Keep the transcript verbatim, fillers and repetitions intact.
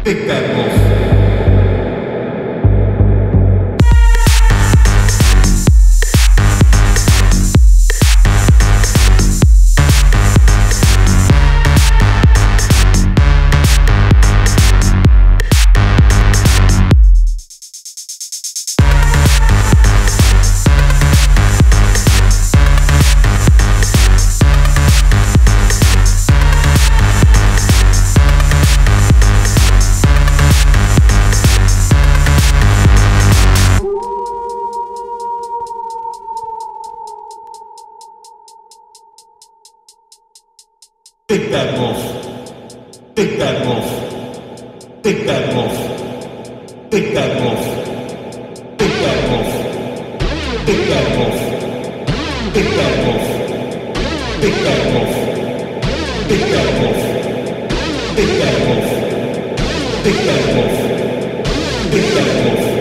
Big Bad Wolf. Big Bad Wolf. Big Bad Wolf. Big Bad Wolf. Big Bad Wolf. Big Bad Wolf. Big Bad Wolf. Big Bad Wolf. Big Bad Wolf. Big Bad Wolf. Big Bad Wolf. Big Bad Wolf. Big Bad Wolf.